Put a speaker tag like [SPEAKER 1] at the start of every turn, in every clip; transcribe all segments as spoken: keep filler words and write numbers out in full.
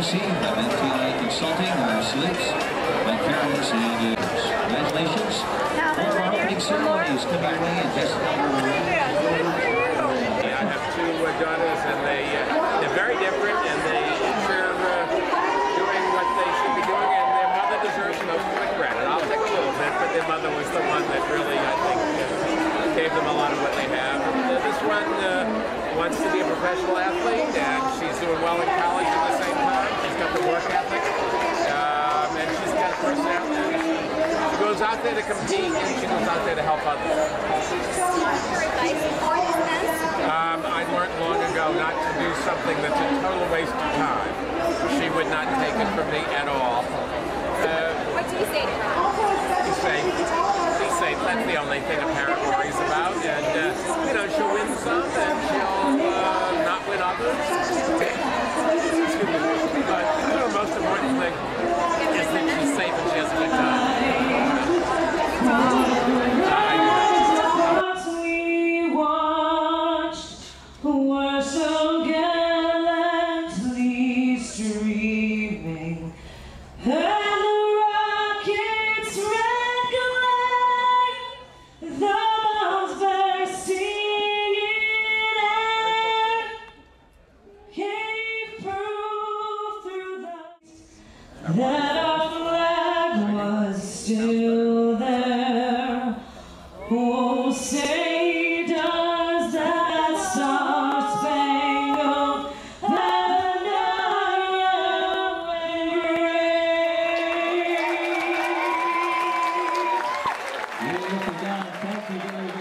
[SPEAKER 1] Hennessy of M T I Consulting, our salutes by parents and uh, congratulations. All our opening ceremonies coming your way in just another
[SPEAKER 2] I have two uh, daughters, and they, uh, they're very different, and they each are uh, doing what they should be doing, and their mother deserves most of the credit. I'll take a little bit, but their mother was the one that really, I think, uh, gave them a lot of what they have. And, uh, this one uh, wants to be a professional athlete, and she's doing well in college at the same time. She's got the work ethic, um, and she's got a personality. She goes out there to compete, and she goes out there to help others. Um, I learned long ago not to do something that's a total waste of time. She would not take it from me at all. Uh,
[SPEAKER 3] what do you say to her?
[SPEAKER 2] Be safe. Be safe. That's the only thing a parent worries about. And, uh, you know, she'll win some and she'll uh, not win others. But the most important thing is that she's safe and she has a good time.
[SPEAKER 4] Were so gallantly streaming, and the rocket's red glare, the bombs bursting in air, gave proof through the that our flag was still there. Oh, say does that star-spangled banner wave?
[SPEAKER 1] You're looking down. Thank you very, very much.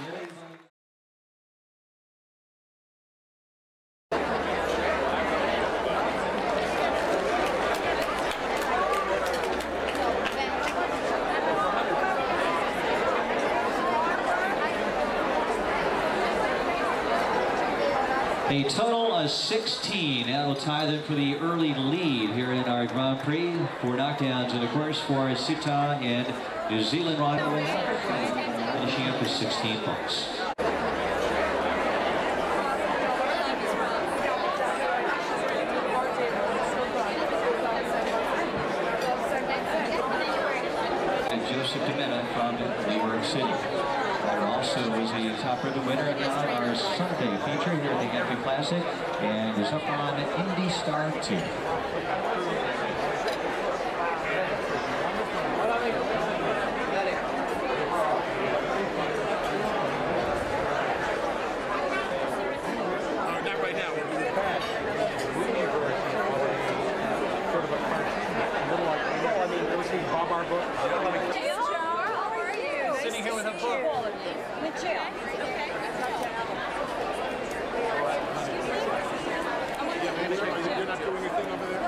[SPEAKER 1] A total of sixteen. That'll tie them for the early lead here in our Grand Prix. Four knockdowns, and of course for Suta and New Zealand rivalry, finishing up with sixteen points. And Joseph Dimena from New York City. Also was the top ribbon winner on our Sunday feature here at the Happy Classic, and is up on Indy Star two.
[SPEAKER 2] Not right now. We're back. Sort of a little like, I mean, was he Bob our book? Sitting here with a book.
[SPEAKER 3] With Jill.
[SPEAKER 2] You're not doing anything over there?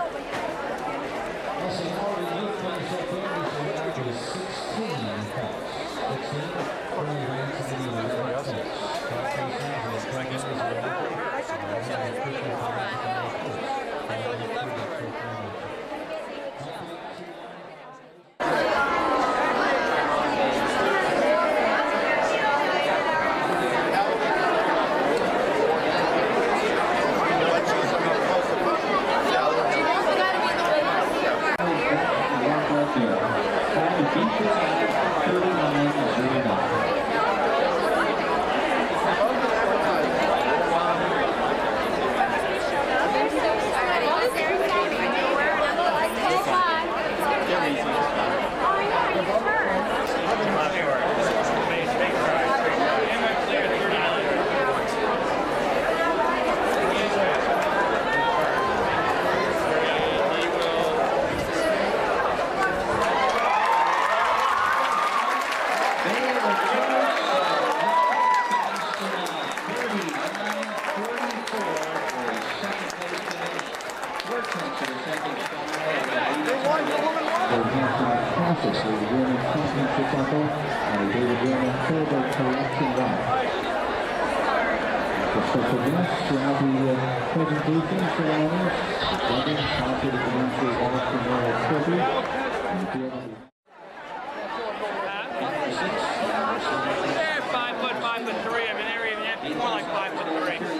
[SPEAKER 5] Classics, the German Championship Battle, and David German Turbo Collection Run. The special guests throughout the uh, presentation ceremonies, the judges, sponsored the Ministry of Arts and Royal Trophy, and the field.
[SPEAKER 2] They're five foot, five foot three. I mean, they're even more like five foot three.